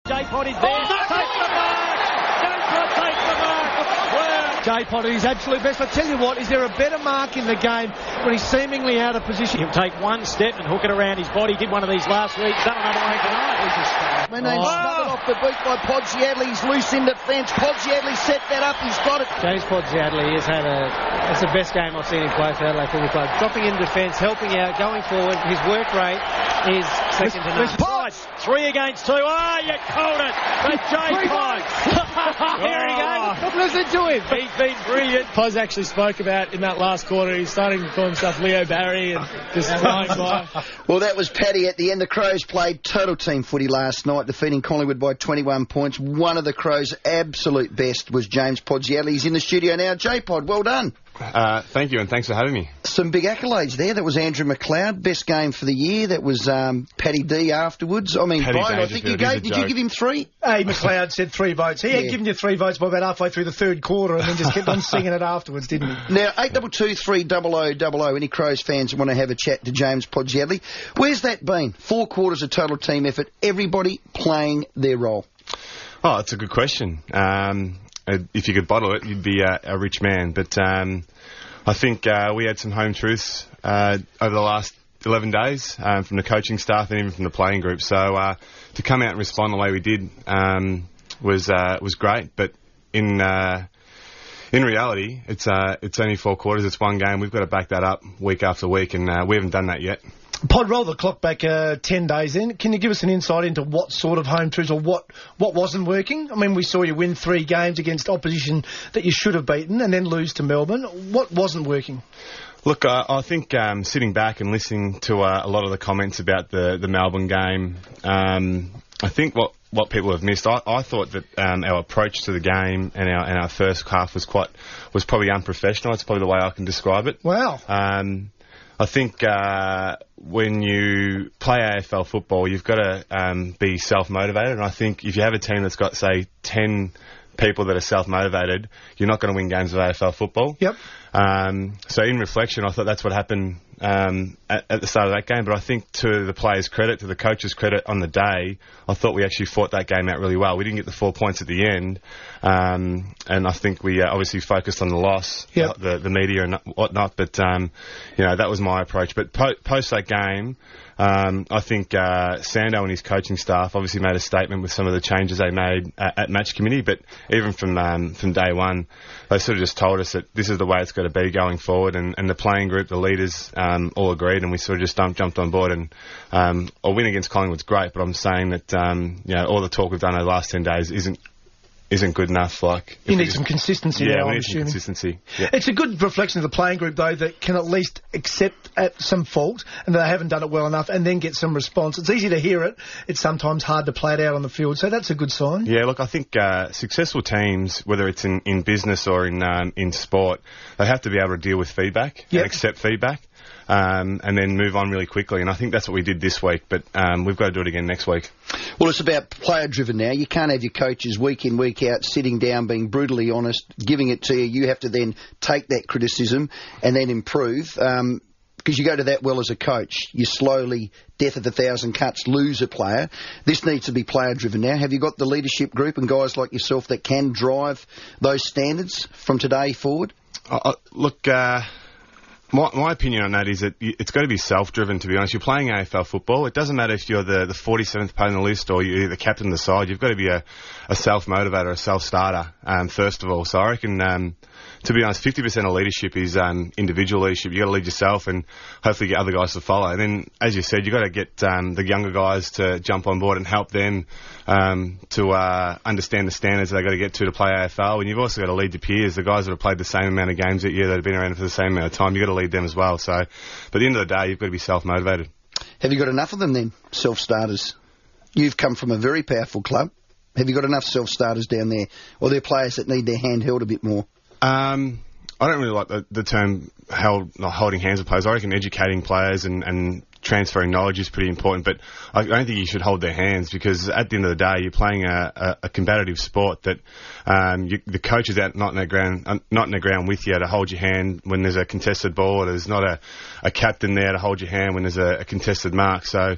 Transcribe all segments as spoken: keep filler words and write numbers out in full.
J-Pod is there. Oh, takes the mark. J-Pod takes the mark. Wow. J-Pod at his absolute best. I tell you what, is there a better mark in the game when he's seemingly out of position? He'll take one step and hook it around his body. Did one of these last week. Done another one tonight. He's a star. Mannane oh. smothered off the boot by Podsiadly. He's loose in defence. Podsiadly set that up. He's got it. James Podsiadly has had a... That's the best game I've seen him play for Adelaide Football Club. Dropping in defence, helping out, going forward. His work rate is second to none. Pod. Three against two. Ah, oh, you called it. But J-Pod. Here he goes. Listen to him. He's been brilliant. Poz actually spoke about in that last quarter, he's starting to call himself Leo Barry and just flying by. Well, that was Paddy at the end. The Crows played total team footy last night, defeating Collingwood by twenty-one points. One of the Crows' absolute best was James Podsiadly. He's in the studio now. J-Pod, well done. Uh, thank you, and thanks for having me. Some big accolades there. That was Andrew McLeod, best game for the year. That was um, Paddy D afterwards. I mean, Brian, I think you gave. Did you give him three? Hey, McLeod said three votes. He yeah. had given you three votes by about halfway through the third quarter, and then just kept on singing it afterwards, didn't he? Now, eight double two three double o double o. Any Crows fans want to have a chat to James Podsiadly? Where's that been? Four quarters of total team effort. Everybody playing their role. Oh, that's a good question. Um, if you could bottle it, you'd be a, a rich man. But um, I think uh, we had some home truths uh, over the last eleven days um, from the coaching staff and even from the playing group. So uh, to come out and respond the way we did um, was uh, was great. But in uh, in reality, it's uh, it's only four quarters. It's one game. We've got to back that up week after week, and uh, we haven't done that yet. Pod, roll the clock back uh, ten days in. Can you give us an insight into what sort of home truths or what, what wasn't working? I mean, we saw you win three games against opposition that you should have beaten and then lose to Melbourne. What wasn't working? Look, uh, I think um, sitting back and listening to uh, a lot of the comments about the, the Melbourne game, um, I think what, what people have missed, I, I thought that um, our approach to the game and our, and our first half was quite was probably unprofessional. It's probably the way I can describe it. Wow. Um, I think uh, when you play A F L football, you've got to um, be self-motivated. And I think if you have a team that's got, say, ten people that are self-motivated, you're not going to win games of A F L football. Yep. Um, so in reflection, I thought that's what happened um, at, at the start of that game. But I think to the players' credit, to the coaches' credit on the day, I thought we actually fought that game out really well. We didn't get the four points at the end. Um, and I think we uh, obviously focused on the loss, yep. the, the media and whatnot. But, um, you know, that was my approach. But po- post that game, Um, I think uh, Sando and his coaching staff obviously made a statement with some of the changes they made at, at match committee, but even from um, from day one, they sort of just told us that this is the way it's got to be going forward, and, and the playing group, the leaders, um, all agreed, and we sort of just jumped, jumped on board. And um, a win against Collingwood's great, but I'm saying that um, you know, all the talk we've done over the last ten days isn't isn't good enough. Like you need just, some consistency. Yeah, now, we I'm need some assuming. consistency. Yeah. It's a good reflection of the playing group, though, that can at least accept at some fault and that they haven't done it well enough, and then get some response. It's easy to hear it. It's sometimes hard to play it out on the field. So that's a good sign. Yeah, look, I think uh, successful teams, whether it's in, in business or in um, in sport, they have to be able to deal with feedback yep. and accept feedback. Um, and then move on really quickly. And I think that's what we did this week, but um, we've got to do it again next week. Well, it's about player-driven now. You can't have your coaches week in, week out, sitting down, being brutally honest, giving it to you. You have to then take that criticism and then improve. Um, because you go to that well as a coach, you slowly, death of a thousand cuts, lose a player. This needs to be player-driven now. Have you got the leadership group and guys like yourself that can drive those standards from today forward? Uh, uh, look... Uh My, my opinion on that is that it's got to be self-driven, to be honest. You're playing A F L football. It doesn't matter if you're the, the forty-seventh player on the list or you're the captain of the side. You've got to be a, a self-motivator, a self-starter, um, first of all. So I reckon, um, to be honest, fifty percent of leadership is um, individual leadership. You've got to lead yourself and hopefully get other guys to follow. And then, as you said, you've got to get um, the younger guys to jump on board and help them um, to uh, understand the standards they've got to get to to play A F L. And you've also got to lead your peers, the guys that have played the same amount of games that year, that have been around for the same amount of time. You've got to lead them as well. So, but at the end of the day, you've got to be self-motivated. Have you got enough of them then, self-starters? You've come from a very powerful club. Have you got enough self-starters down there? Or are there players that need their hand held a bit more? Um, I don't really like the, the term held, not holding hands with players. I reckon educating players and, and transferring knowledge is pretty important, but I don't think you should hold their hands, because at the end of the day, you're playing a, a, a competitive sport that um, you, the coach is out not in the ground, uh, not in the ground with you to hold your hand when there's a contested ball. Or there's not a, a captain there to hold your hand when there's a, a contested mark. So,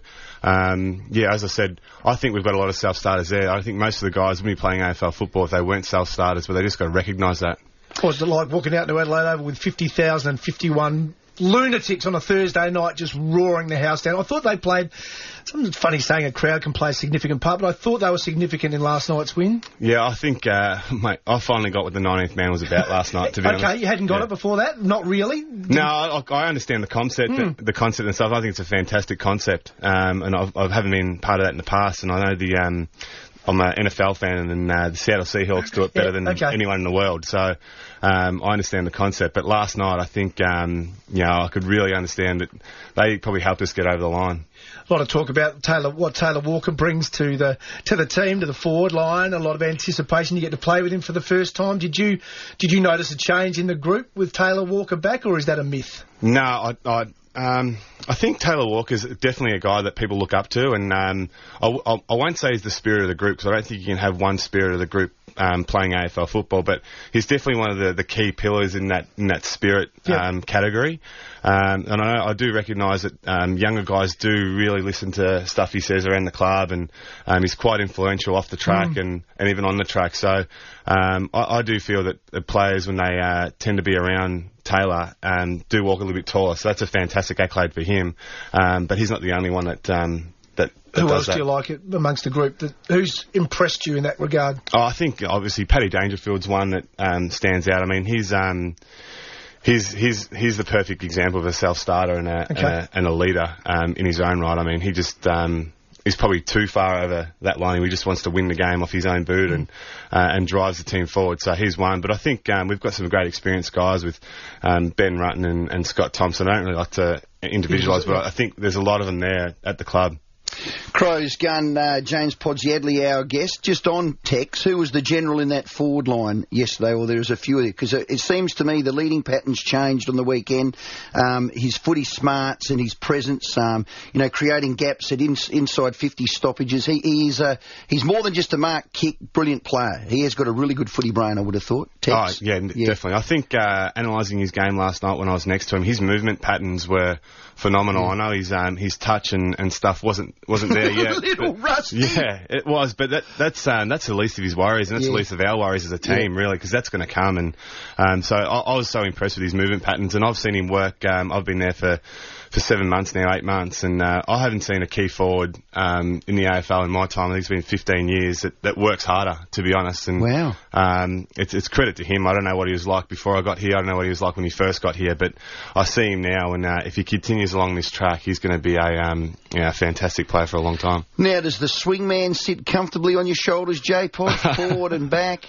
um, yeah, as I said, I think we've got a lot of self-starters there. I think most of the guys will be playing A F L football if they weren't self-starters, but they just got to recognise that. Was it like walking out to Adelaide Oval with fifty thousand and fifty-one lunatics on a Thursday night just roaring the house down? I thought they played... Something funny saying a crowd can play a significant part, but I thought they were significant in last night's win. Yeah, I think, uh, mate, I finally got what the nineteenth man was about last night, to be okay, honest. Okay, you hadn't got yeah. it before that? Not really? Didn't... No, I, I understand the concept, mm. the, the concept and stuff. I think it's a fantastic concept, um, and I've, I haven't been part of that in the past, and I know the... Um, I'm an N F L fan, and uh, the Seattle Seahawks do it better yeah, than okay. anyone in the world. So um, I understand the concept. But last night, I think um, you know I could really understand that they probably helped us get over the line. A lot of talk about Taylor, what Taylor Walker brings to the to the team, to the forward line. A lot of anticipation. You get to play with him for the first time. Did you did you notice a change in the group with Taylor Walker back, or is that a myth? No, I. I Um, I think Taylor Walker's definitely a guy that people look up to, and um, I, I, I won't say he's the spirit of the group, because I don't think you can have one spirit of the group um, playing A F L football, but he's definitely one of the, the key pillars in that in that spirit yep. um, category. Um, and I, I do recognise that um, younger guys do really listen to stuff he says around the club, and um, he's quite influential off the track mm. and, and even on the track. So um, I, I do feel that the players, when they uh, tend to be around Taylor, um, do walk a little bit taller. So that's a fantastic accolade for him. Um, but he's not the only one that... Um, that, that Who does else that. do you like it amongst the group? That, who's impressed you in that regard? Oh, I think, obviously, Paddy Dangerfield's one that um, stands out. I mean, he's... Um, He's he's he's the perfect example of a self-starter and a, okay. and a, and a leader um, in his own right. I mean, he just um, is probably too far over that line. He just wants to win the game off his own boot mm. and uh, and drives the team forward. So he's one. But I think um, we've got some great experienced guys with um, Ben Rutten and, and Scott Thompson. I don't really like to individualise, but I think there's a lot of them there at the club. Crow's gun, uh, James Podsiadly, our guest. Just on Tex, who was the general in that forward line yesterday? Well, there's a few of you, because it, it seems to me the leading patterns changed on the weekend. Um, his footy smarts and his presence, um, you know, creating gaps at in, inside fifty stoppages. He, he's uh, he's more than just a mark kick, brilliant player. He has got a really good footy brain, I would have thought. Tex. Oh, yeah, yeah, definitely. I think uh, analysing his game last night when I was next to him, his movement patterns were phenomenal. Mm. I know his um, his touch and, and stuff wasn't wasn't there yet. A little but, rusty. Yeah, it was, but that, that's um, that's the least of his worries, and that's yeah. the least of our worries as a team, yeah. really, because that's going to come. And um, so I, I was so impressed with his movement patterns, and I've seen him work. Um, I've been there for. for seven months now, eight months, and uh, I haven't seen a key forward um, in the A F L in my time. I think it's been fifteen years that, that works harder, to be honest. And wow. Um, it's, it's credit to him. I don't know what he was like before I got here. I don't know what he was like when he first got here, but I see him now, and uh, if he continues along this track, he's going to be a um, you know, fantastic player for a long time. Now, does the swingman sit comfortably on your shoulders, J-Pod, forward and back?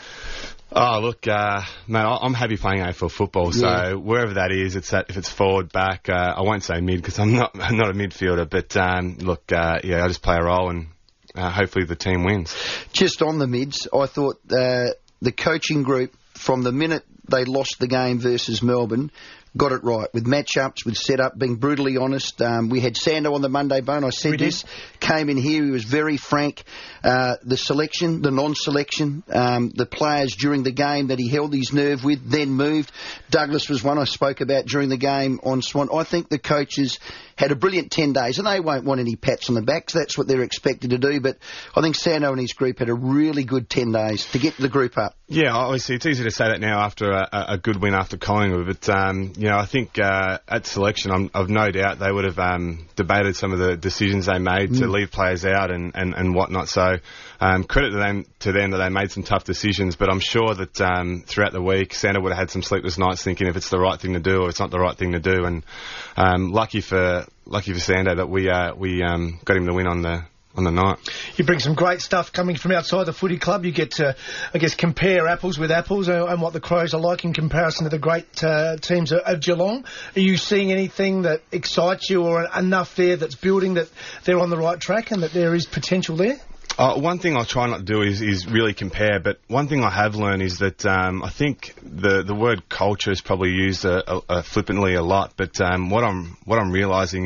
Oh, look, uh, man, I'm happy playing A F L football, so yeah. wherever that is, it's that, if it's forward, back, uh, I won't say mid, because I'm not I'm not a midfielder, but um, look, uh, yeah, I just play a role, and uh, hopefully the team wins. Just on the mids, I thought uh, the coaching group, from the minute they lost the game versus Melbourne, got it right with matchups, with setup, being brutally honest. Um, we had Sando on the Monday Bone. I said we this, did. Came in here, he was very frank. Uh, the selection, the non-selection, um, the players during the game that he held his nerve with, then moved. Douglas was one I spoke about during the game on Swan. I think the coaches had a brilliant ten days, and they won't want any pats on the back, so that's what they're expected to do. But I think Sando and his group had a really good ten days to get the group up. Yeah, obviously it's easy to say that now after a, a good win after Collingwood, but um, you know, I think uh, at selection, I'm, I've no doubt they would have um, debated some of the decisions they made mm. to leave players out and, and, and whatnot. So um, credit to them to them that they made some tough decisions, but I'm sure that um, throughout the week, Sando would have had some sleepless nights thinking if it's the right thing to do or it's not the right thing to do. And um, lucky for lucky for Sando that we uh, we um, got him the win on the. on the night. You bring some great stuff coming from outside the footy club. You get to, I guess, compare apples with apples and, and what the Crows are like in comparison to the great uh, teams of, of Geelong. Are you seeing anything that excites you or enough there that's building that they're on the right track and that there is potential there? Uh, one thing I try not to do is, is really compare, but one thing I have learned is that um, I think the the word culture is probably used a, a, a flippantly a lot, but um, what I'm what I'm realising is that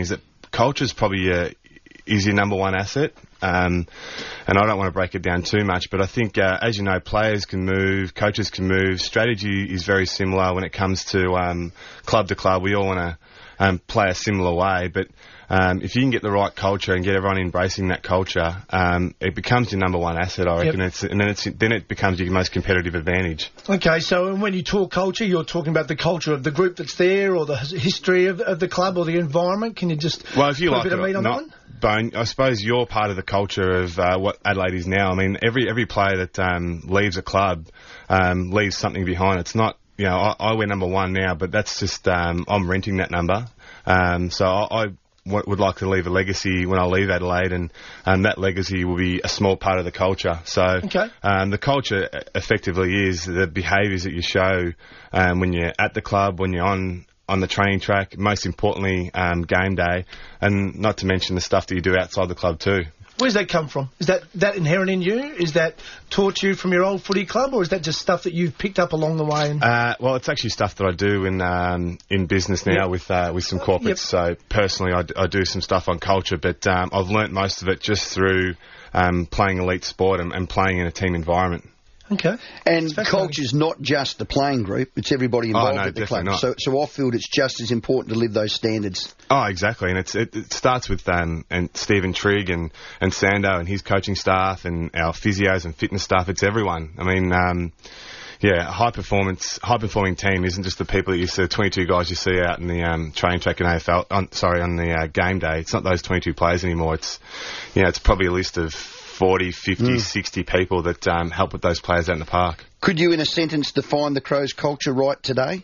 culture is probably uh, is your number one asset. Um, and I don't want to break it down too much, but I think, uh, as you know, players can move, coaches can move. Strategy is very similar when it comes to um, club to club. We all want to um, play a similar way, but um, if you can get the right culture and get everyone embracing that culture, um, it becomes your number one asset, I reckon. Yep. It's, and then, it's, then it becomes your most competitive advantage. Okay, so when you talk culture, you're talking about the culture of the group that's there, or the history of, of the club, or the environment. Can you just well, if you put like a bit of meat on that one? Bone, I suppose you're part of the culture of uh, what Adelaide is now. I mean, every every player that um, leaves a club um, leaves something behind. It's not, you know, I, I wear number one now, but that's just um, I'm renting that number. Um, so I, I w- would like to leave a legacy when I leave Adelaide, and um, that legacy will be a small part of the culture. So okay. um, the culture effectively is the behaviours that you show um, when you're at the club, when you're on. on the training track, most importantly, um, game day, and not to mention the stuff that you do outside the club too. Where's that come from? Is that, that inherent in you? Is that taught to you from your old footy club, or is that just stuff that you've picked up along the way? And uh, well, it's actually stuff that I do in um, in business now yep. with uh, with some corporates. Yep. So personally, I, d- I do some stuff on culture, but um, I've learnt most of it just through um, playing elite sport and, and playing in a team environment. Okay. And culture's not just the playing group, it's everybody involved oh, no, at the club. Not. So so off-field, it's just as important to live those standards. Oh, exactly. And it's, it, it starts with um, and Stephen Trigg and, and Sando and his coaching staff and our physios and fitness staff. It's everyone. I mean, um, yeah, a high-performance, high-performing team isn't just the people that you see, twenty-two guys you see out in the um, training track in A F L, on, sorry, on the uh, game day. It's not those twenty-two players anymore. It's, you know, it's probably a list of forty, fifty, mm. sixty people that um, help with those players out in the park. Could you, in a sentence, define the Crows' culture right today?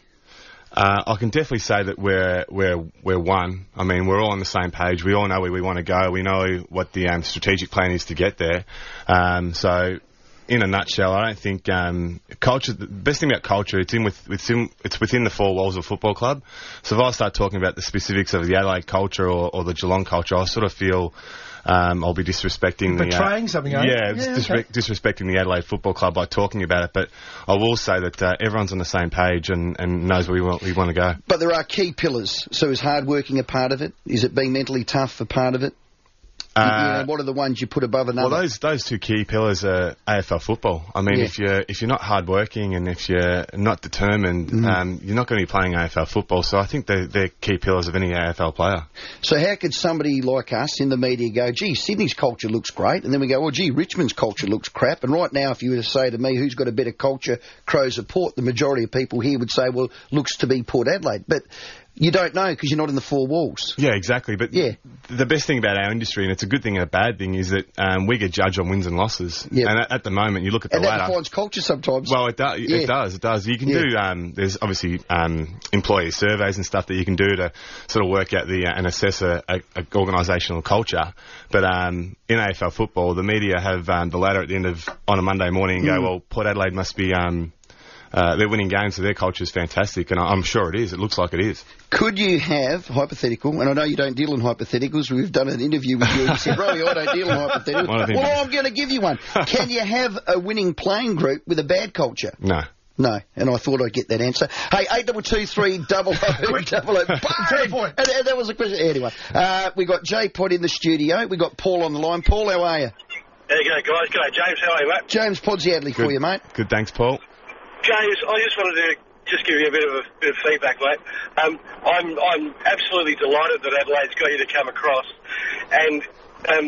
Uh, I can definitely say that we're we're we're one. I mean, we're all on the same page. We all know where we want to go. We know what the um, strategic plan is to get there. Um, so, in a nutshell, I don't think um, culture. The best thing about culture, it's in with within it's within the four walls of a football club. So if I start talking about the specifics of the Adelaide culture or, or the Geelong culture, I sort of feel. Um, I'll be disrespecting the... Betraying uh, something, Yeah, yeah disre- okay. disrespecting the Adelaide Football Club by talking about it, but I will say that uh, everyone's on the same page and, and knows where we want, we want to go. But there are key pillars. So is hard working a part of it? Is it being mentally tough a part of it? Uh, you know, what are the ones you put above another? Well, those those two key pillars are A F L football. I mean, yeah. if you're if you're not hardworking and if you're not determined, mm. um, you're not going to be playing A F L football. So I think they're, they're key pillars of any A F L player. So how could somebody like us in the media go, gee, Sydney's culture looks great, and then we go, well, gee, Richmond's culture looks crap. And right now, if you were to say to me, who's got a better culture, Crows or Port, the majority of people here would say, well, looks to be Port Adelaide. But you don't know because you're not in the four walls. Yeah, exactly. But yeah. the best thing about our industry, and it's a good thing and a bad thing, is that um, we get judged on wins and losses. Yep. And at, at the moment, you look at the and ladder. And that defines culture sometimes. Well, it, do, yeah. it does. It does. You can yeah. do, um, there's obviously um, employee surveys and stuff that you can do to sort of work out the uh, and assess a, a, a organisational culture. But um, in A F L football, the media have um, the ladder at the end of, on a Monday morning and mm. go, well, Port Adelaide must be... Um, Uh, they're winning games, so their culture is fantastic, and I'm sure it is. It looks like it is. Could you have, hypothetical, and I know you don't deal in hypotheticals, we've done an interview with you and you said, Rowie, I don't deal in hypotheticals. Well, I'm going to give you one. Can you have a winning playing group with a bad culture? No. No, and I thought I'd get that answer. Hey, eight double two three double oh double oh. And, and that was a question. Anyway, uh, we got J Pod in the studio. We got Paul on the line. Paul, how are you? There you go, guys. G'day, James. How are you, mate? James Podsiadley for you, mate. Good, thanks, Paul. James, I just wanted to just give you a bit of a bit of feedback, mate. Um, I'm I'm absolutely delighted that Adelaide's got you to come across, and um,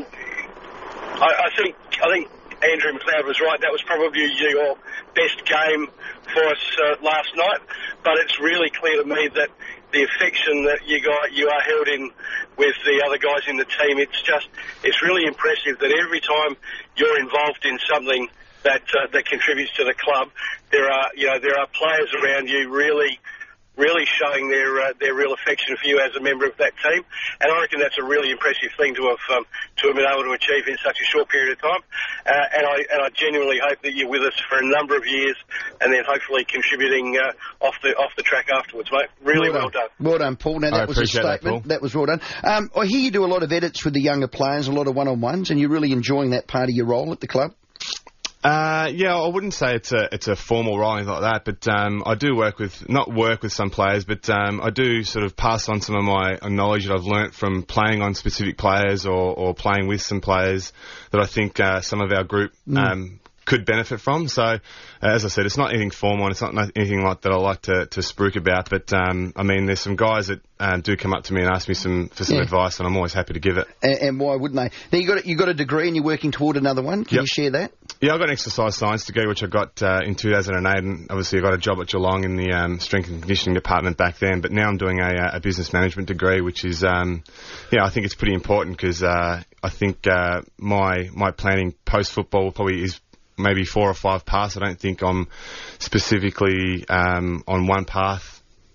I, I think I think Andrew McLeod was right. That was probably your best game for us uh, last night. But it's really clear to me that the affection that you got, you are held in with the other guys in the team. It's just it's really impressive that every time you're involved in something that uh, that contributes to the club, there are you know there are players around you really, really showing their uh, their real affection for you as a member of that team, and I reckon that's a really impressive thing to have um, to have been able to achieve in such a short period of time. Uh, and I and I genuinely hope that you're with us for a number of years, and then hopefully contributing uh, off the off the track afterwards, mate. Really well, well done. done. Well done, Paul. Now that I was a statement. That, that was well done. Um, I hear you do a lot of edits with the younger players, a lot of one-on-ones, and you're really enjoying that part of your role at the club. Uh, yeah, I wouldn't say it's a it's a formal role or anything like that, but um, I do work with, not work with some players, but um, I do sort of pass on some of my knowledge that I've learnt from playing on specific players or, or playing with some players that I think uh, some of our group mm. um, could benefit from. So, uh, as I said, it's not anything formal, and it's not anything like that I like to, to spruik about, but um, I mean, there's some guys that um, do come up to me and ask me some for some yeah. advice, and I'm always happy to give it. And, and why wouldn't they? Now, you got a, you got a degree and you're working toward another one. Can yep. you share that? Yeah, I got an exercise science degree, which I got uh, in two thousand eight, and obviously I got a job at Geelong in the um, strength and conditioning department back then, but now I'm doing a, a business management degree, which is, um, yeah, I think it's pretty important because uh, I think uh, my my planning post-football probably is maybe four or five paths. I don't think I'm specifically um, on one path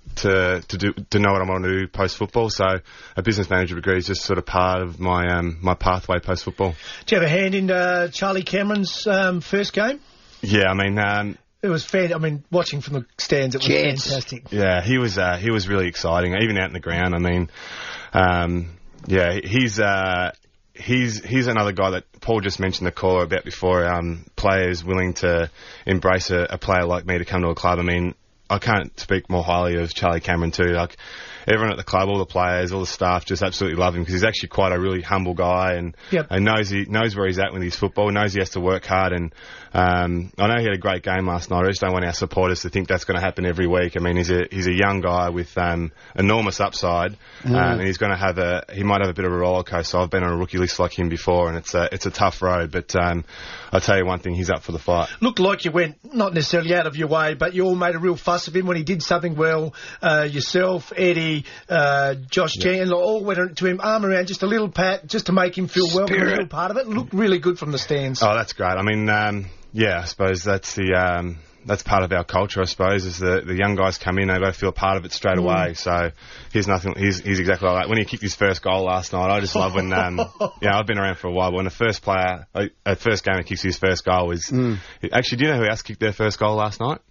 to to do to know what I want to do post football. So a business manager degree is just sort of part of my um, my pathway post football. Do you have a hand in uh, Charlie Cameron's um, first game? Yeah, I mean. Um, It was fair. I mean, watching from the stands, it was Chance. fantastic. Yeah, he was uh, he was really exciting, even out in the ground. I mean, um, yeah, he's uh, he's he's another guy that Paul just mentioned the caller about before. Um, players willing to embrace a, a player like me to come to a club. I mean, I can't speak more highly of Charlie Cameron too. Like everyone at the club, all the players, all the staff, just absolutely love him because he's actually quite a really humble guy and, yep. and knows he knows where he's at with his football. Knows he has to work hard. And um, I know he had a great game last night. I just don't want our supporters to think that's going to happen every week. I mean, he's a he's a young guy with um, enormous upside, mm. um, and he's going to have a he might have a bit of a roller coaster. I've been on a rookie list like him before, and it's a it's a tough road. But um, I'll tell you one thing, he's up for the fight. Looked like you went not necessarily out of your way, but you all made a real fuss of him when he did something well. Uh, yourself, Eddie, uh, Josh yeah. Jenkins, all went to him, arm around, just a little pat, just to make him feel welcome, a little part of it. Looked really good from the stands. Oh, that's great. I mean, um, yeah, I suppose that's the um, that's part of our culture. I suppose is the the young guys come in, they got to feel a part of it straight mm. away. So he's nothing. He's he's exactly like that. When he kicked his first goal last night, I just love when. Um, yeah, I've been around for a while, but when the first player, uh, first game he kicks his first goal was mm. actually. Do you know who else kicked their first goal last night?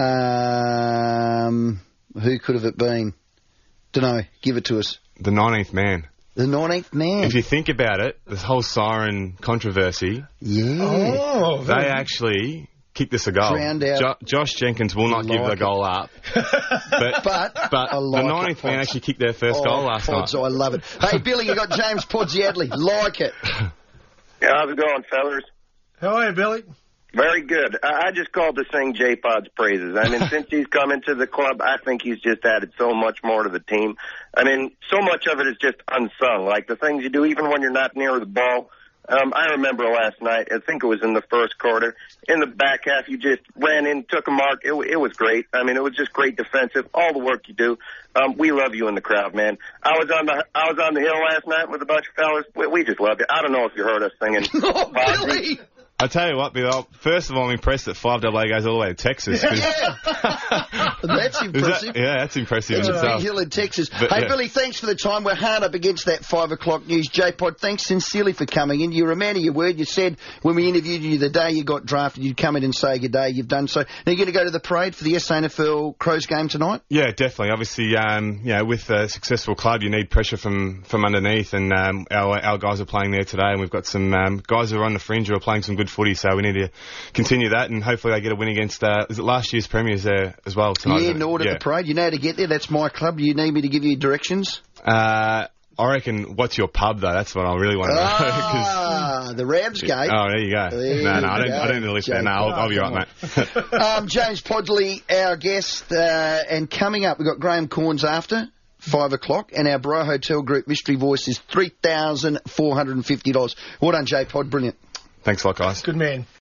Um, who could have it been? Don't know. Give it to us. The nineteenth man. The nineteenth man. If you think about it, this whole siren controversy. Yeah. Oh, they actually kicked us a goal. Drowned out. Jo- Josh Jenkins will not like give the it. goal up. but but, but like the nineteenth man actually kicked their first oh, goal last Pods, night. I love it. Hey, Billy, you got James Podsiadly. Like it. Yeah, how's it going, fellas? How are you, Billy? Very good. I, I just called to sing J-Pod's praises. I mean, since he's come into the club, I think he's just added so much more to the team. I mean, so much of it is just unsung, like the things you do even when you're not near the ball. Um, I remember last night, I think it was in the first quarter, in the back half, you just ran in, took a mark. It, it was great. I mean, it was just great defensive, all the work you do. Um, we love you in the crowd, man. I was on the I was on the hill last night with a bunch of fellas. We, we just loved it. I don't know if you heard us singing. Oh, Billy! I tell you what, Bill, first of all, I'm impressed that five double A goes all the way to Texas. Yeah. That's impressive. That, yeah, that's impressive That's in itself. Big Hill in Texas. But, hey, yeah. Billy, thanks for the time. We're hard up against that five o'clock news. J-Pod, thanks sincerely for coming in. You're a man of your word. You said when we interviewed you the day you got drafted, you'd come in and say good day. You've done so. Now, you're going to go to the parade for the S A N F L Crows game tonight? Yeah, definitely. Obviously, um, you know, with a successful club, you need pressure from, from underneath, and um, our, our guys are playing there today, and we've got some um, guys who are on the fringe who are playing some good footy, so we need to continue that, and hopefully they get a win against, uh, is it last year's premiers there as well tonight? Yeah, Nord at yeah. the parade. You know how to get there. That's my club. Do you need me to give you directions? Uh, I reckon, what's your pub, though? That's what I really want to know. Ah, the Ramsgate. Oh, there you go. There no, no, I don't, go. I don't need to listen there. No, I'll, I'll be right, mate. um, James Podsley, our guest, uh, and coming up, we've got Graham Corns after. Five o'clock, and our Bro Hotel Group mystery voice is three thousand four hundred and fifty dollars. Well done, J-Pod. Brilliant. Thanks a lot, guys. Good man.